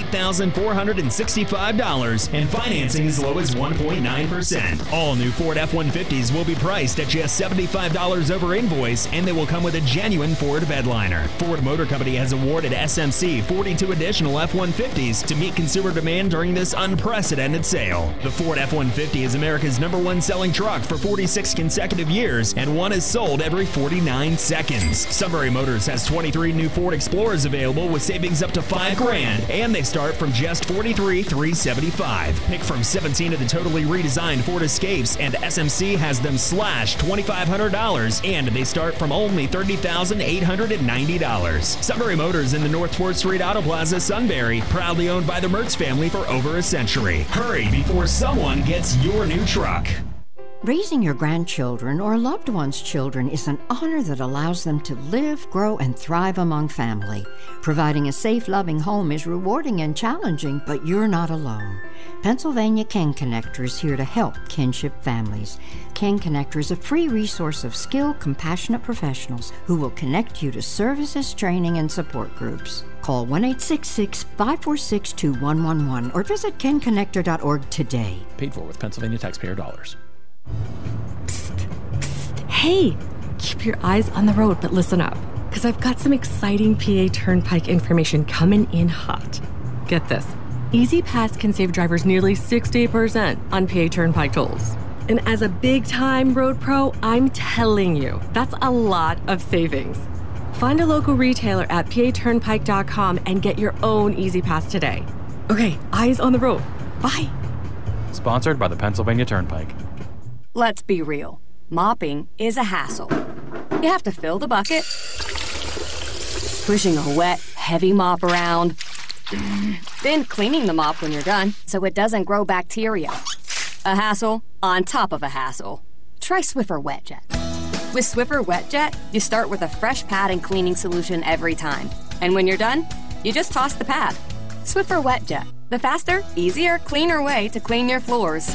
$8,465 and financing as low as 1.9%. All new Ford F-150s will be priced at just $75 over invoice, and they will come with a genuine Ford bedliner. Ford Motor Company has awarded SMC 42 additional F-150s to meet consumer demand during this unprecedented sale. The Ford F-150 is America's #1 selling truck for 46 consecutive years, and one is sold every 49 seconds. Sunbury Motors has 23 new Ford Explorers available with savings up to $5,000, and they start from just $43,375. Pick from 17 of the totally redesigned Ford Escapes, and SMC has them slashed $2,500, and they start from only $30,890. Sunbury Motors in the North 4th Street Auto Plaza, Sunbury, proudly owned by the Mertz family for over a century. Hurry before someone gets your new truck. Raising your grandchildren or loved one's children is an honor that allows them to live, grow, and thrive among family. Providing a safe, loving home is rewarding and challenging, but you're not alone. Pennsylvania Ken Connector is here to help kinship families. Ken Connector is a free resource of skilled, compassionate professionals who will connect you to services, training, and support groups. Call 1-866-546-2111 or visit kenconnector.org today. Paid for with Pennsylvania taxpayer dollars. Psst, psst. Hey, keep your eyes on the road, but listen up, because I've got some exciting PA Turnpike information coming in hot. Get this. Easy Pass can save drivers nearly 60% on PA Turnpike tolls. And as a big-time road pro, I'm telling you, that's a lot of savings. Find a local retailer at paturnpike.com and get your own Easy Pass today. Okay, eyes on the road. Bye. Sponsored by the Pennsylvania Turnpike. Let's be real. Mopping is a hassle. You have to fill the bucket, pushing a wet, heavy mop around, then cleaning the mop when you're done so it doesn't grow bacteria. A hassle on top of a hassle. Try Swiffer WetJet. With Swiffer WetJet, you start with a fresh pad and cleaning solution every time. And when you're done, you just toss the pad. Swiffer WetJet, the faster, easier, cleaner way to clean your floors.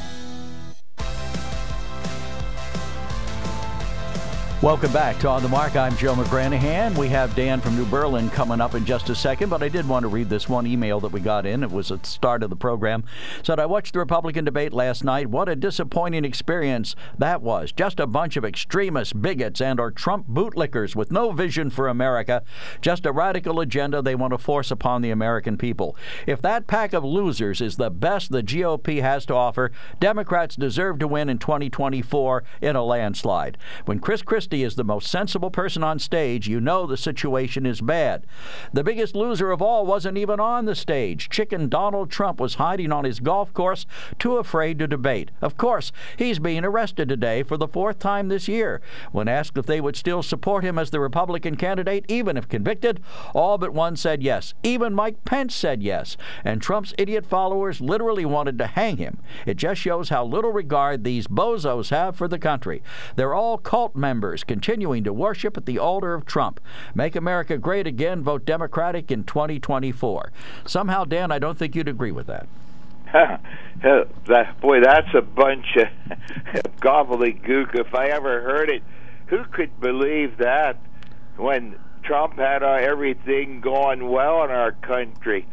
Welcome back to On the Mark. I'm Joe McGranahan. We have Dan from New Berlin coming up in just a second, but I did want to read this one email that we got in. It was at the start of the program. It said, I watched the Republican debate last night. What a disappointing experience that was. Just a bunch of extremists, bigots, and or Trump bootlickers with no vision for America. Just a radical agenda they want to force upon the American people. If that pack of losers is the best the GOP has to offer, Democrats deserve to win in 2024 in a landslide. When Chris Christie is the most sensible person on stage, you know the situation is bad. The biggest loser of all wasn't even on the stage. Chicken Donald Trump was hiding on his golf course, too afraid to debate. Of course, he's being arrested today for the 4th time this year. When asked if they would still support him as the Republican candidate, even if convicted, all but one said yes. Even Mike Pence said yes. And Trump's idiot followers literally wanted to hang him. It just shows how little regard these bozos have for the country. They're all cult members continuing to worship at the altar of Trump. Make America great again. Vote Democratic in 2024. Somehow, Dan, I don't think you'd agree with that. Boy, that's a bunch of gobbledygook if I ever heard it. Who could believe that when Trump had everything going well in our country?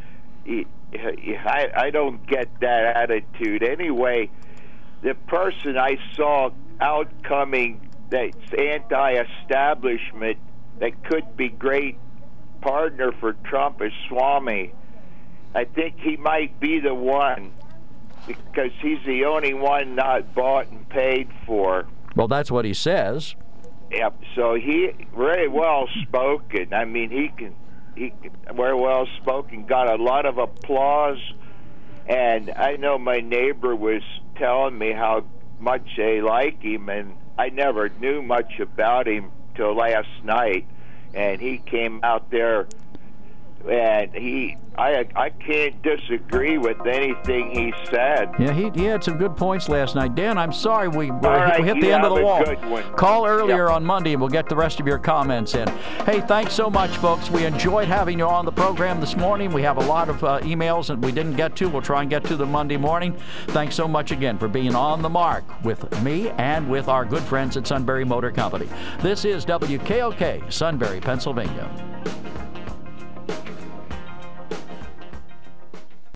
I don't get that attitude. Anyway, the person I saw outcoming that's anti-establishment that could be great partner for Trump is Swamy. I think he might be the one because he's the only one not bought and paid for. Well, that's what he says. Yep. So he very well spoken. I mean, he very well spoken. Got a lot of applause, and I know my neighbor was telling me how much they like him, and I never knew much about him till last night, and he came out there and I can't disagree with anything he said. Yeah, he had some good points last night. Dan, I'm sorry we right, hit the end of the wall. Good one. Call earlier on Monday and we'll get the rest of your comments in. Hey, thanks so much, folks. We enjoyed having you on the program this morning. We have a lot of emails that we didn't get to. We'll try and get to them Monday morning. Thanks so much again for being on the mark with me and with our good friends at Sunbury Motor Company. This is WKOK, Sunbury, Pennsylvania.